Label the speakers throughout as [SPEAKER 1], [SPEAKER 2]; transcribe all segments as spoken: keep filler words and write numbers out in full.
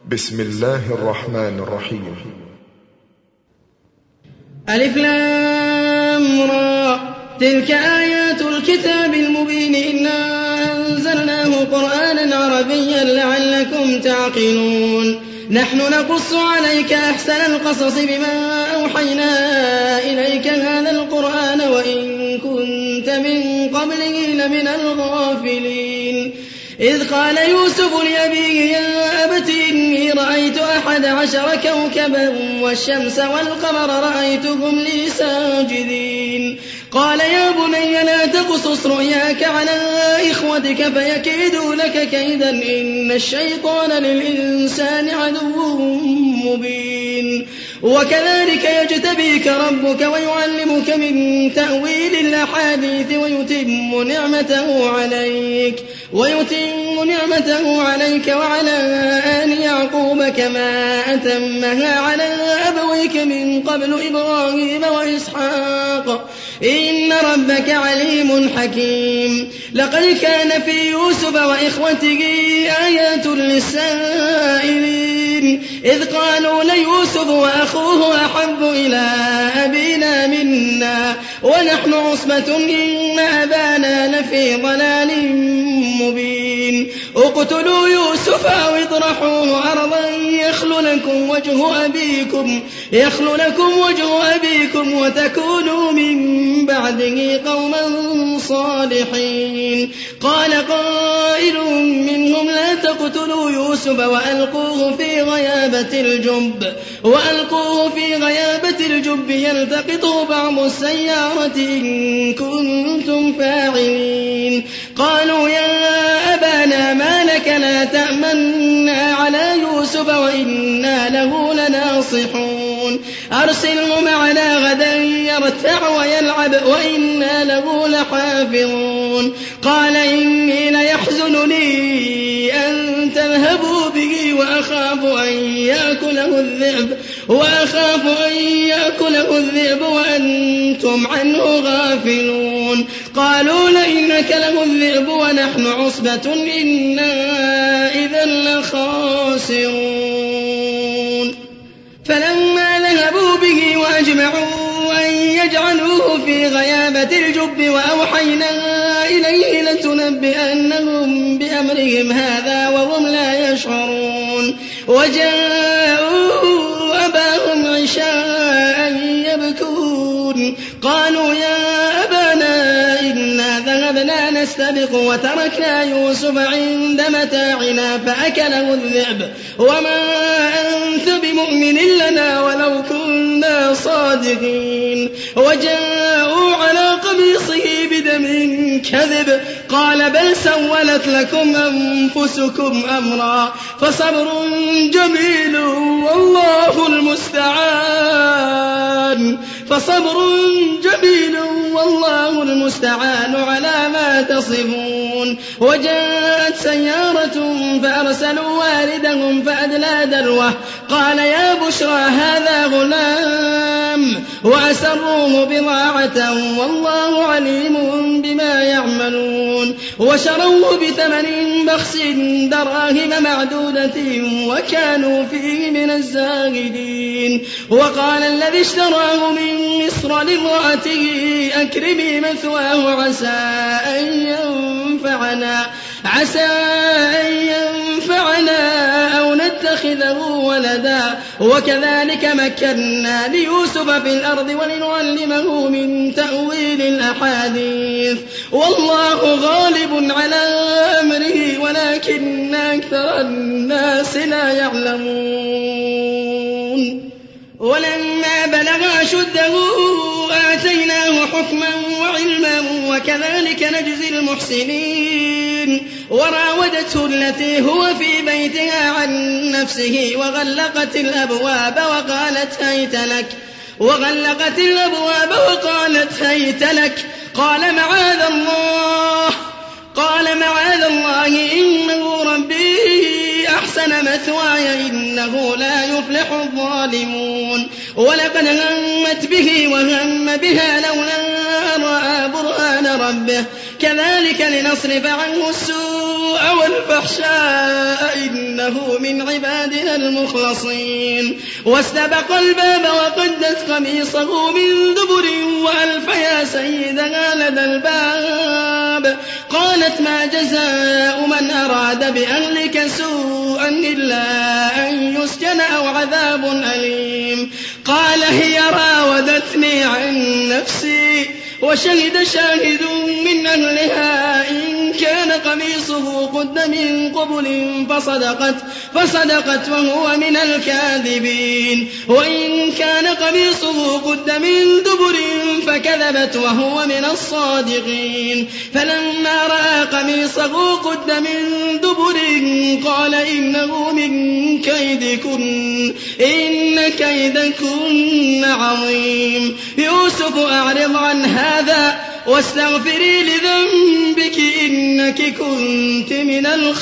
[SPEAKER 1] بسم الله الرحمن الرحيم.
[SPEAKER 2] ألف لام را، تلك آيات الكتاب المبين، إنا أنزلناه قرآنا عربيا لعلكم تعقلون. نحن نقص عليك أحسن القصص بما أوحينا إليك هذا القرآن وإن كنت من قبله لمن الغافلين. إذ قال يوسف لأبيه يا أبت إني رأيت أحد عشر كوكبا والشمس والقمر رأيتهم لي ساجدين. قال يا بني لا تقصص رؤياك على إخوتك فيكيدوا لك كيدا إن الشيطان للإنسان عدو مبين. وكذلك يجتبيك ربك ويعلمك من تأويل الأحاديث ويتم نعمته عليك ويتم نعمته عليك وعلى آل يعقوب كما أتمها على أبويك من قبل إبراهيم وإسحاق إن ربك عليم حكيم. لقد كان في يوسف وإخوته آيات للسائلين إذ قالوا ليوسف وأخوه أحب إلى أبينا منا ونحن عصبة إن أبانا لفي ضلال مبين. اقتلوا يوسف أو اطرحوه أرضا يخل لكم وجه أبيكم يخل لكم وجه أبيكم وتكونوا من بعده قوما صالحين. قال قائل منهم لا تقتلوا يوسف وألقوه في غيابة الجب وألقوه في غيابة الجب يلتقطه بعض السيارة إن كنتم فاعلين. قالوا يا أبانا ما لك لا تأمنا على يوسف وإنا له لناصحون أرسله معنا غدا يرتع ويلعب وإنا له لحافظون. قال إني ليحزنني أن تذهبوا به وأخاف أن يأكله الذئب وأخاف أن يأكله الذئب وأنتم عنه غافلون. قالوا لئنك له الذئب ونحن عصبة إنا إذا لخاسرون. فلما ذهبوا به وأجمعوا أن يجعلوه في غيابة الجب وأوحينا إليه لتنبئنهم بأمرهم هذا وهم لا يشعرون. وجاءوا أباهم عشاء يبكون قالوا يا أبانا إنا ذهبنا نستبق وتركنا يوسف عند متاعنا فأكله الذئب وما أنت بمؤمن لنا ولو كنا صادقين. وجاءوا على قميصه بدم كذب قال بل سولت لكم أنفسكم أمرا فصبر جميل والله المستعان فصبر جميل والله المستعان على ما تصفون. وجاءت سيارة فأرسلوا واردهم فأدلى دلوه قال يا بشرى هذا غلام وأسروه بضاعة والله عليم بما يعملون. وشروه بثمن بخس دراهم معدودة وكانوا فيه من الزاهدين. وقال الذي اشتراه من مصر لامرأته أكرمي مثواه عسى أن ينفعنا عسى أن ينفعنا أو نتخذه ولدا وكذلك مكنا ليوسف في الأرض ولنعلمه من تأويل الأحاديث والله غالب على أمره ولكن أكثر الناس لا يعلمون. ولما بلغ أشده آتيناه حكما وعلما وكذلك نجزي المحسنين. وراودته التي هو في بيتها عن نفسه وغلقت الأبواب وقالت هيت لك وغلقت الأبواب وقالت هيت لك قال معاذ الله قال معاذ الله إنه ربي أحسن مثواي إنه لا يفلح الظالمون. ولقد همت به وهم بها لولا أن رأى برهان ربه كذلك لنصرف عنه السوء والفحشاء إنه من عبادنا المخلصين. واستبق الباب وقدت قميصه من دبر وألف يا سيدها لدى الباب. قالت ما جزاء من أراد بأهلك سوءا إلا أن يسجن أو عذاب أليم. قال هي راودتني عن نفسي وشهد شاهد من أهلها إن كان قميصه قد من قبل فصدقت, فصدقت وهو من الكاذبين وإن كان قميصه قد من دبر فكذبت وهو من الصادقين. فلما رأى قميصه قد من دبر قال إنه من كيدكن إن كيدكن عظيم. يوسف أعرض عن هذا واستغفري لذنبك إنك كنت من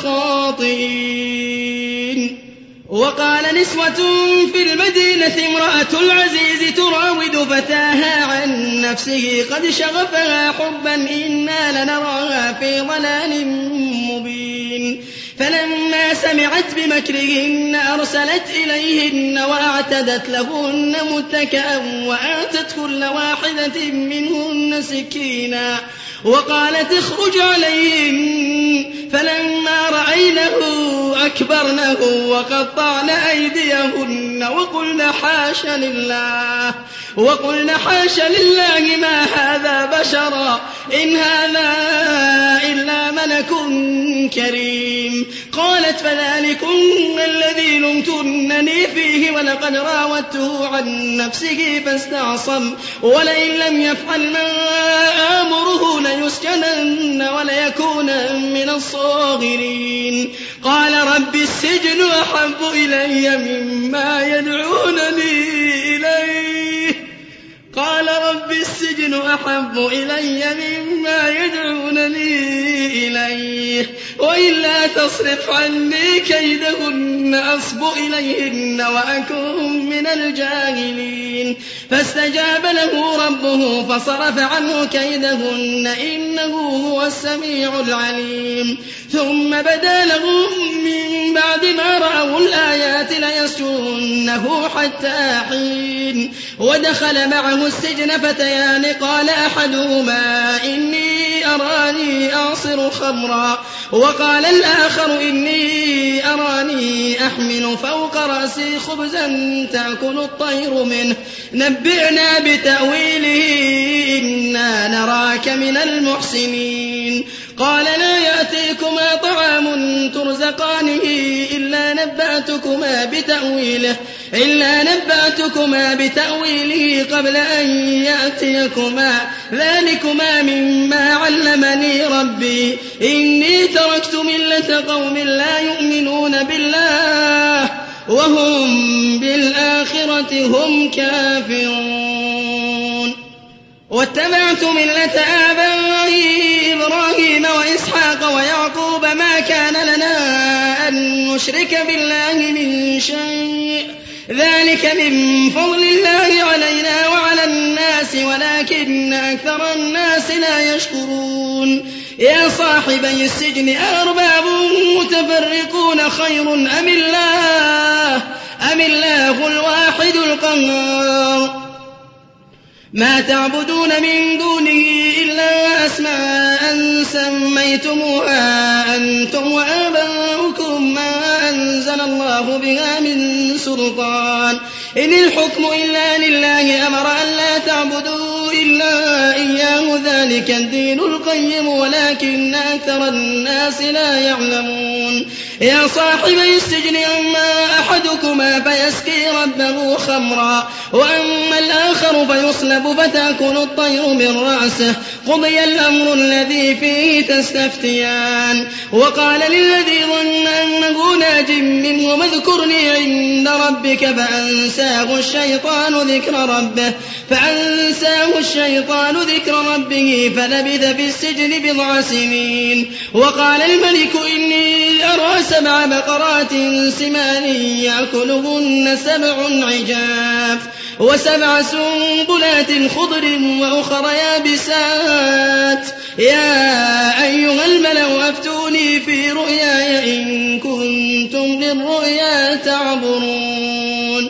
[SPEAKER 2] الخاطئين. وقال نسوة في المدينة امرأة العزيز تراود فتاها عن نفسه قد شغفها حبا إنا لنراها في ضلال مبين. فلما سمعت بمكرهن أرسلت إليهن وأعتدت لهن متكئا وآتت كل واحدة منهن سكينا وقالت اخرج عليهن. فلما رأينه أكبرنه وقطعن أيديهن وقلن حاش لله وقلن حاش لله ما هذا بشرا إن هذا إلا ملك كريم. قالت فذلكن الذي لمتنني فيه ولقد راودته عن نفسه فاستعصم ولئن لم يفعل ما آمره ليسجنن وليكون من الصاغرين. قال رب السجن أحب إلي مما يدعونني إليه قال رب السجن أحب إلي مما يدعونني إليه وإلا تصرف عني كيدهن أصب إليهن وأكن من الجاهلين. فاستجاب له ربه فصرف عنه كيدهن إنه هو السميع العليم. ثم بدا لهم من بعد ما رأوا الآيات ليسجننه حتى حين. ودخل معه السجن فتيان قال أحدهما إني أراني أعصر خمرا وقال الآخر إني أراني أحمل فوق رأسي خبزا تأكل الطير منه نبئنا بتأويله إنا نراك من المحسنين. قال لا يأتيكما طعام ترزقانه إلا نبأتكما بتأويله إلا نبأتكما بتأويله قبل أن يأتيكما ذلكما مما علمني ربي إني تركت ملة قوم لا يؤمنون بالله وهم بالآخرة هم كافرون. واتبعت ملة آبائي إبراهيم وإسحاق ويعقوب ما كان لنا أن نشرك بالله من شيء ذلك من فضل الله علينا وعلى الناس ولكن أكثر الناس لا يشكرون. يا صاحبي السجن أأرباب متفرقون خير أم الله أم الله الواحد القهار ما تعبدون من دونه إلا أسماء سميتموها أنتم وآباؤكم ما أنزل الله بها من سلطان إن الحكم إلا لله أمر أن لا تعبدوا إلا إياه ذلك الدين القيم ولكن أكثر الناس لا يعلمون. يا صاحبي السجن أما أحدكما فيسقي ربه خمرا وأما الآخر فيصلب فتأكل الطير من رأسه قضي الأمر الذي فيه تستفتيان. وقال للذي ظن أنه ناج منه اذكرني عند ربك فأنساه الشيطان ذكر ربه فأنساه الشيطان ذكر ربه فلبث في السجن بضع سنين. وقال الملك إني أرى سبع بقرات سمان يأكلهن سبع عجاف وسبع سنبلات خضر وأخر يابسات يا أيها الملأ أفتوني في رؤياي إن كنتم للرؤيا تعبرون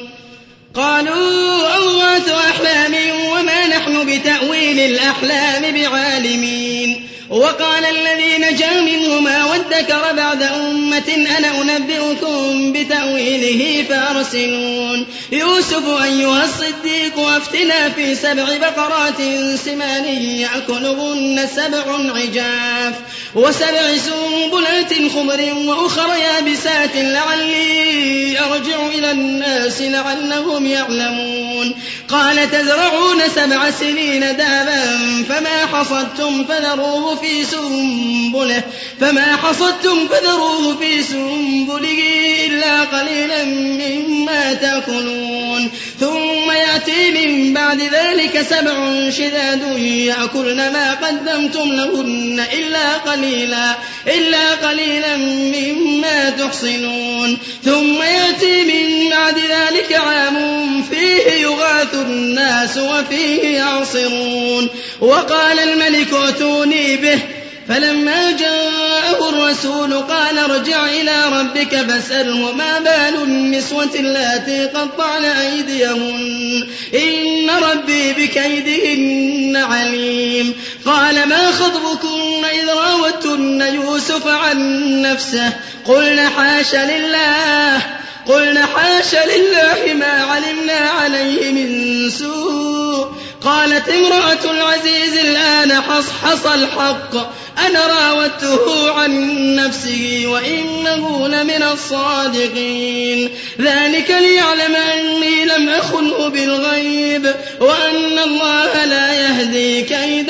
[SPEAKER 2] قالوا أضغاث أحلام وما نحن بتأويل الأحلام بعالمين وقال الذي نجا منهما وادكر بعد أمة أنا أنبئكم بتأويله فأرسلون يوسف أيها الصديق أفتنا في سبع بقرات سمان يأكلهن سبع عجاف وسبع سنبلات خضر وأخر يابسات لعلي أرجع إلى الناس لعلهم يعلمون قال تزرعون سبع سنين دابا فما حصدتم فذروه في سنبله فما حصدتم فذروه في سنبله إلا قليلا مما تأكلون ثم يأتي من بعد ذلك سبع شداد يأكلن ما قدمتم لهن إلا قليلا إلا قليلا مما تحصنون ثم يأتي من بعد ذلك عام فيه يغاث الناس وفيه يعصرون وقال الملك ائتوني به فلما جاءه الرسول قال ارجع إلى ربك فاسأله ما بال النسوة اللاتي قطعن أيديهن إن ربي بكيدهن عليم قال ما خطبكن إذ راوتن يوسف عن نفسه قلنا حاش لله قلنا حاش لله ما علمنا عليه من سوء قالت امرأة العزيز الآن حصحص الحق أنا راودته عن نفسه وإنه لمن الصادقين ذلك ليعلم أني لم أخنه بالغيب وأن الله لا يهدي كيد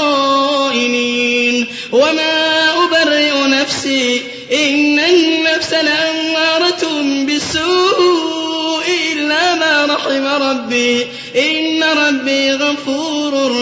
[SPEAKER 2] الخائنين وما أبرئ نفسي إن النفس لأمارة بالسوء إلا ما رحم ربي إن ربي غفور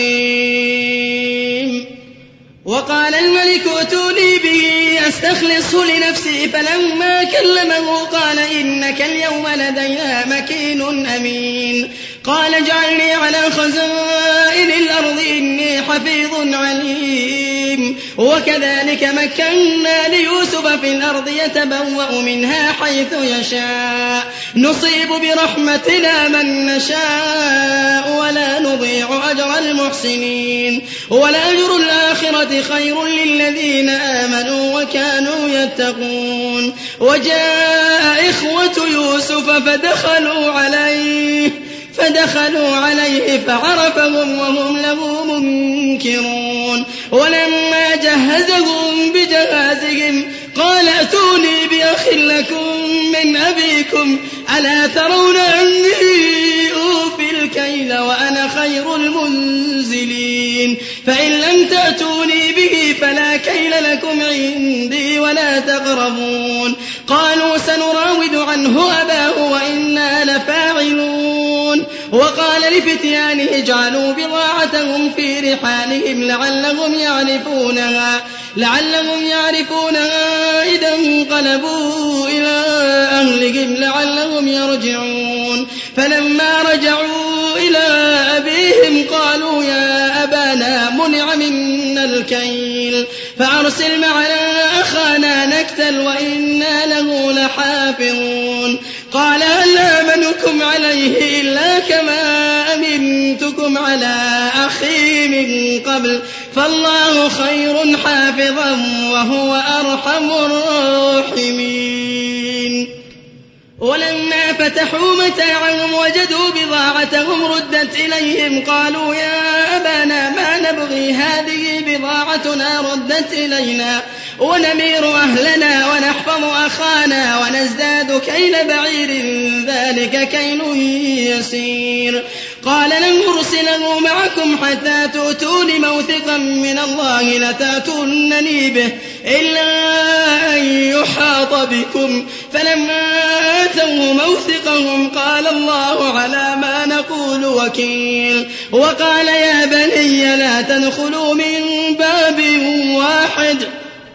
[SPEAKER 2] رحيم وقال الملك ائتوني به أستخلصه لنفسي فلما كلمه قال إنك اليوم لدينا مكين أمين قال اجعلني على خزائن الأرض إني حفيظ عليم وكذلك مكنا ليوسف في الأرض يتبوأ منها حيث يشاء نصيب برحمتنا من نشاء ولا نضيع أجر المحسنين ولأجر الآخرة خير للذين آمنوا وكانوا يتقون وجاء إخوة يوسف فدخلوا عليه فدخلوا عليه فعرفهم وهم له منكرون ولما جهزهم بجهازهم قال ائتوني بأخ لكم من أبيكم ألا ترون أني أوفي الكيل وأنا خير المنزلين فإن لم تأتوني به فلا كيل لكم عندي ولا تقربون قالوا سنراود عنه أباه وإنا لفاعلون وقال لفتيانه اجعلوا بضاعتهم في رحالهم لعلهم يعرفونها لعلهم يعرفونها إذا انقلبوا إلى أهلهم لعلهم يرجعون فلما رجعوا إلى أبيهم قالوا يا أبانا منع منا الكيل فأرسل معنا أخانا نكتل وإنا له لحافظون قال هل آمنكم عليه إلا كما أمنتكم على أخي من قبل فالله خير حافظا وهو أرحم الراحمين ولما فتحوا متاعهم وجدوا بضاعتهم ردت إليهم قالوا يا أبانا ما نبغي هذه بضاعتنا ردت إلينا ونمير أهلنا ونحفظ أخانا ونزداد كيل بعير ذلك كيل يسير قال لن أرسله معكم حتى تؤتون موثقا من الله لتأتونني به إلا أن يحاط بكم فلما آتوه موثقهم قال الله على ما نقول وكيل وقال يا بني لا تدخلوا من باب واحد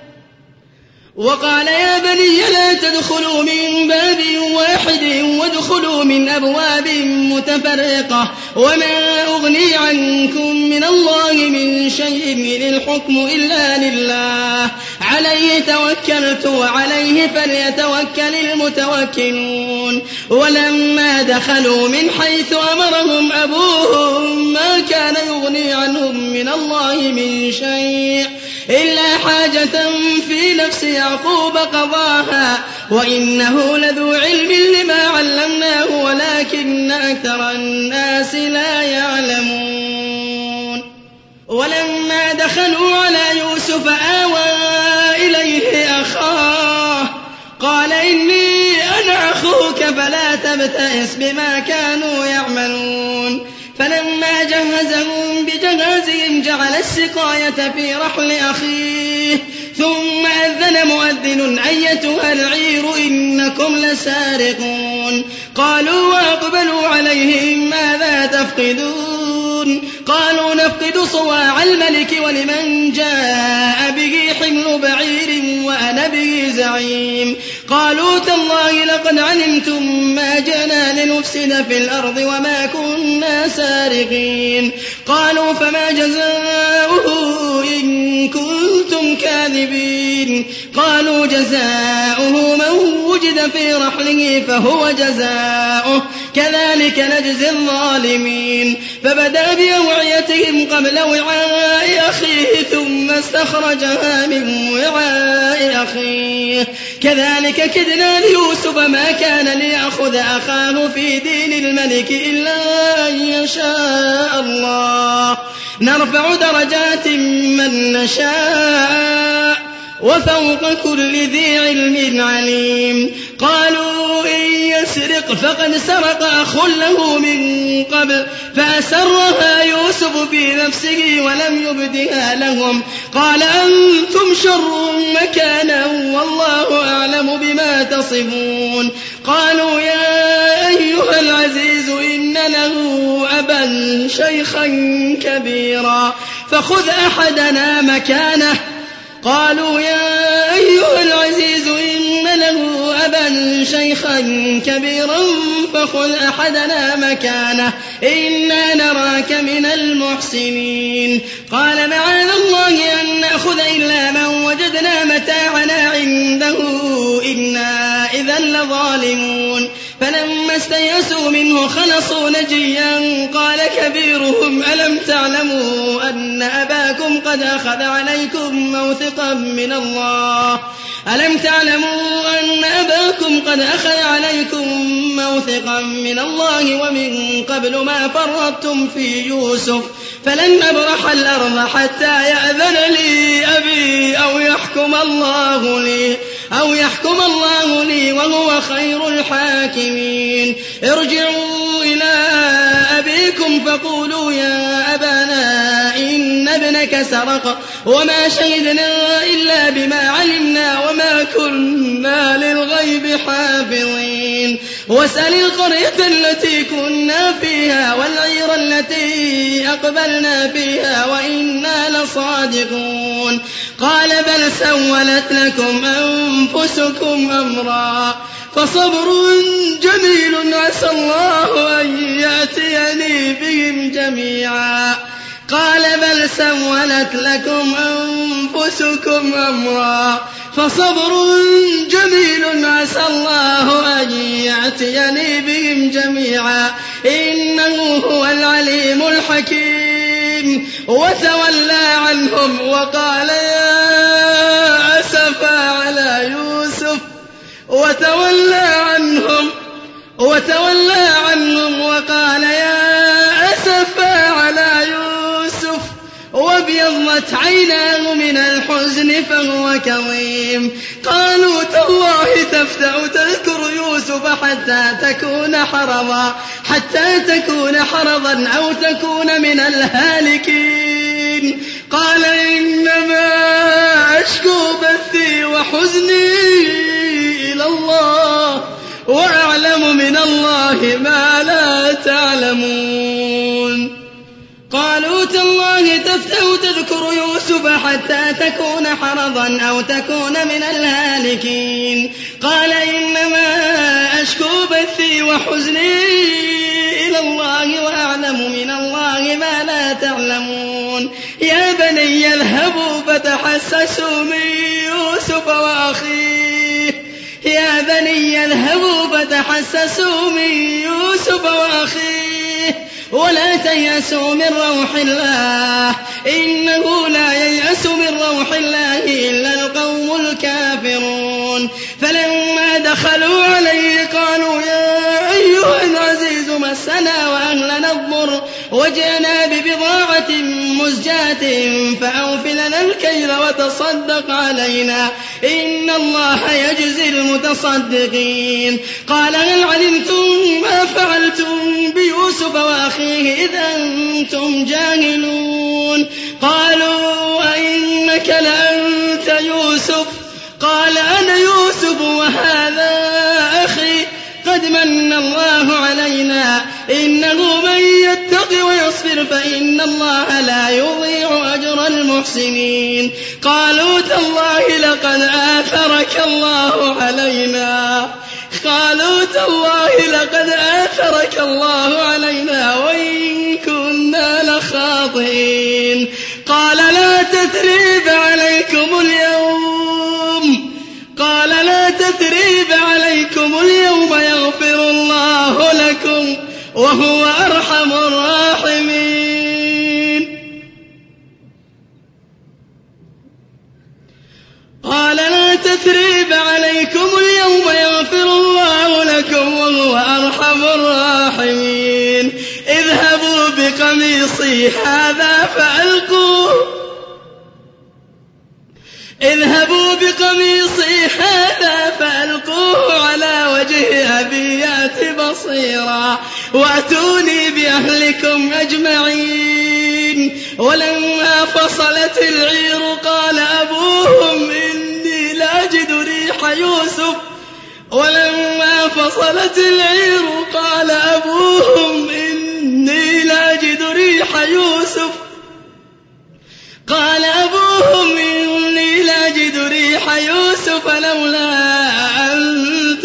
[SPEAKER 2] وقال يا بني لا تدخلوا من باب واحد وادخلوا ادخلوا من أبواب متفرقة وما أغني عنكم من الله من شيء إن الحكم إلا لله عليه توكلت وعليه فليتوكل المتوكلون ولما دخلوا من حيث أمرهم أبوهم ما كان يغني عنهم من الله من شيء إلا حاجة في نفس يعقوب قضاها وإنه لذو علم لما علمناه ولكن أكثر الناس لا يعلمون ولما دخلوا على يوسف آوى إليه أخاه قال إني أنا أخوك فلا تبتئس بما كانوا يعملون فلما جهزهم بجهازهم جعل السقاية في رحل أخيه ثم أذن مؤذن أيتها العير إنكم لسارقون قالوا وأقبلوا عليهم ماذا تفقدون قالوا نفقد صواع الملك ولمن جاء به حمل بعير وأنا به زعيم قالوا تالله لقد علمتم ما جئنا لنفسد في الأرض وما كنا سارقين قالوا فما جزاؤه إن كنتم كاذبين قالوا جزاؤه من وجد في رحله فهو جزاؤه كذلك نجزي الظالمين فبدأ بأوعيتهم قبل وعاء أخيه ثم استخرجها من وعاء أخيه كذلك كدنا ليوسف ما كان ليأخذ أخاه في دين الملك إلا أن يشاء الله نرفع درجات من نشاء وفوق كل ذي علم عليم قالوا إن يسرق فقد سرق أخ له من قبل فأسرها يوسف في نفسه ولم يبدها لهم قال أنتم شر مكانا والله أعلم بما تصفون قالوا يا أيها العزيز إن له أبا شيخا كبيرا فخذ أحدنا مكانه قالوا يا أيها العزيز إن له أبا شيخا كبيرا فخذ أحدنا مكانه إنا نراك من المحسنين قال معاذ الله أن نأخذ إلا من وجدنا متاعنا عنده إنا إذا لظالمون فلما استيأسوا منه خلصوا نجيا قال كبيرهم ألم تعلموا أن أباكم قد أخذ عليكم موثقا من الله ألم تعلموا أن أباكم قد أخذ عليكم موثقا من الله ومن قبل ما فرطتم في يوسف فلن أبرح الأرض حتى يأذن لي أبي أو يحكم الله لي أو يحكم الله لي وهو خير الحاكمين ارجعوا إلى أبيكم فقولوا يا أبانا إن ابنك سرق وما شهدنا إلا بما علمنا وما كنا للغيب حافظين واسأل القرية التي كنا فيها والعير التي أقبلنا فيها وإنا لصادقون قال بل سولت لكم أنفسكم أمرا فصبر جميل عسى الله أن يأتيني بهم جميعا قال بل سولت لكم أنفسكم أمرا فصبر جميل عسى الله أن يأتيني بهم جميعا إنه هو العليم الحكيم وتولى عنهم وقال يا أسفا على يوسف وتولى عنهم وتولى عنهم وقال يا أسفا على يوسف وابيضت عيناه من الحزن فهو كظيم قالوا تالله تفتأ تذكر يوسف حتى تكون حرضا حتى تكون حرضا أو تكون من الهالكين قال إنما أشكو بثي وحزني إلى الله وأعلم من الله ما لا تعلمون قالوا تالله تفتأ تذكر يوسف حتى تكون حرضا أو تكون من الهالكين قال إنما أشكو بثي وحزني إلى الله وأعلم من الله ما لا تعلمون يا بني اذهبوا فتحسسوا من يوسف وأخيه يا بني اذهبوا فتحسسوا من يوسف وأخيه ولا تيأسوا من روح الله إنه لا ييأس من روح الله إلا القوم الكافرون فلما دخلوا عليه قالوا يا أيها العزيز مسنا وأهلنا الضر وجئنا ببضاعة مزجاة فأوف لنا الكيل وتصدق علينا إن الله يجزي المتصدقين قال هل علمتم ما فعلتم بيوسف وأخيه إذ أنتم جاهلون قالوا أئنك لأنت يوسف قال أنا يوسف وهذا أخي قد من الله علينا إنه من يتق ويصبر فإن الله لا يضيع أجر المحسنين قالوا تالله لقد آثرك الله علينا قالوا تالله لقد آثرك الله علينا وإن كنا لخاطئين قال لا تثريب عليكم اليوم قال لا تثريب عليكم اليوم يغفر الله لكم وهو أرحم الراحمين قال لا تثريب عليكم اليوم يغفر الله لكم وهو أرحم الراحمين اذهبوا بقميصي هذا فألقوه اذهبوا بقميصي هذا فألقوه على وجه أبي يأت بصيرا وأتوني بأهلكم أجمعين ولما فصلت العير قال أبوهم إني لأجد ريح يوسف ولما فصلت العير قال أبوهم إني لأجد ريح يوسف قال أبوهم إني لأجد ريح يوسف لولا أن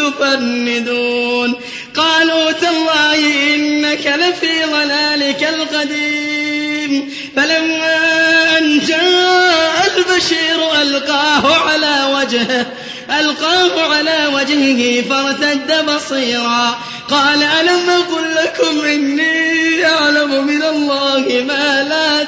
[SPEAKER 2] تفندون قالوا تالله إنك لفي ضلالك القديم فلما أن جاء البشير ألقاه على وجهه ألقاه على وجهه فارتد بصيرا قال ألم أقل لكم إني أعلم من الله ما لا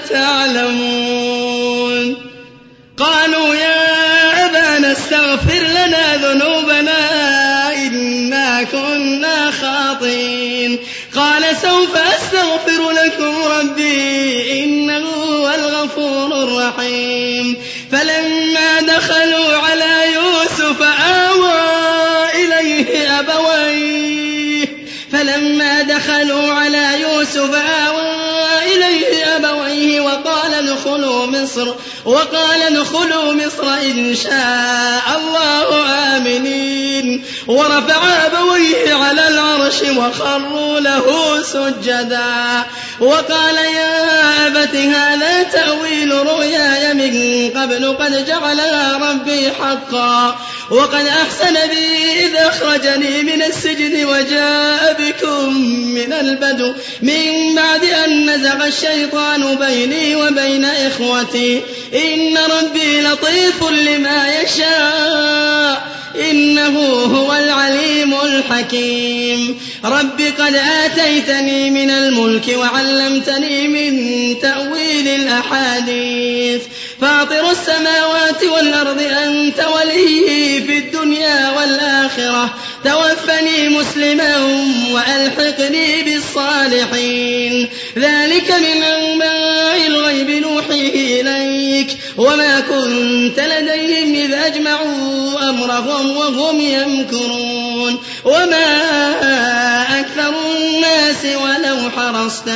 [SPEAKER 2] تعلمون قالوا يا أبانا استغفر لنا ذنوبنا إنا كنا خاطئين قال سوف أستغفر لكم ربي إنه هو الغفور الرحيم فلما دخلوا على يوسف آوى إليه أبويه فلما دخلوا على يوسف آوى إليه أبويه وقال ادخلوا مصر وقال ادخلوا مصر إن شاء الله آمنين ورفع أبويه على العرش وخروا له سجدا وقال يا أبت هذا تأويل رؤياي من قبل قد جعلها ربي حقا وقد أحسن بي إذ أخرجني من السجن وجاء بكم من البدو من بعد أن نزغ الشيطان بيني وبين إخوتي إن ربي لطيف لما يشاء إنه هو العليم الحكيم رب قد آتيتني من الملك وعلمتني من تأويل الأحاديث فاطر السماوات والأرض أنت ولي في الدنيا والآخرة توفني مسلما وألحقني بالصالحين ذلك من أنباء الغيب نوحيه إليك وما كنت لديهم إذ أجمعوا أمرهم وهم يمكرون وما أكثر الناس ولو حرصت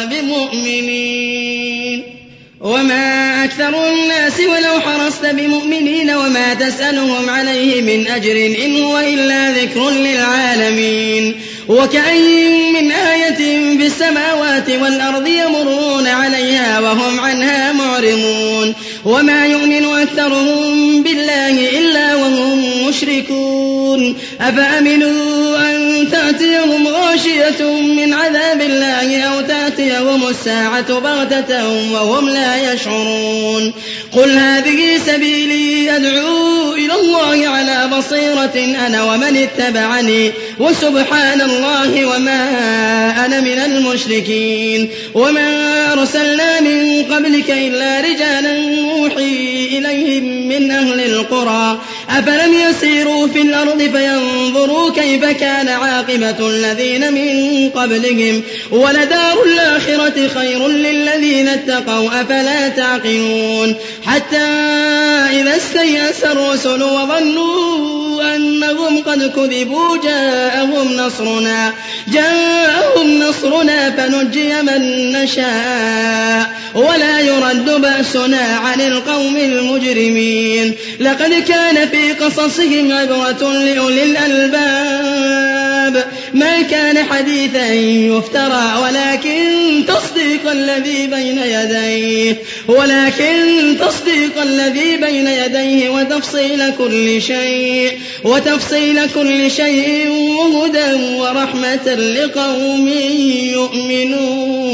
[SPEAKER 2] بمؤمنين وما أكثر الناس ولو حرصت بمؤمنين وما تسألهم عليه من أجر إن هو إلا ذكر للعالمين وكأين من آية في السماوات والأرض يمرون عليها وهم عنها معرضون وما يؤمن أكثرهم بالله إلا وهم مشركون أفأمنوا أن تأتيهم غاشية من عذاب الله أو تأتيهم الساعة بغتة وهم لا يشعرون قل هذه سبيلي أدعو إلى الله على بصيرة أنا ومن اتبعني وسبحان الله وما أنا من المشركين وما أرسلنا من قبلك إلا رجالا نوحي إليهم من أهل القرى أفلم يسيروا في الأرض فينظروا كيف كان عاقبة الذين من قبلهم ولدار الآخرة خير للذين اتقوا أفلا تعقلون حتى إذا استيأس الرسل وظنوا أنهم قد كذبوا جاءهم نصرنا جاءهم نصرنا فنجي من نشاء ولا يرد بأسنا عن القوم المجرمين لقد كان في قصصهم عبرة لأولي الألباب ما كان حديثا يفترى ولكن تصديق الذي بين يديه ولكن تصديق الذي بين يديه وتفصيل كل شيء وتفصيل كل شيء وهدى ورحمة لقوم يؤمنون.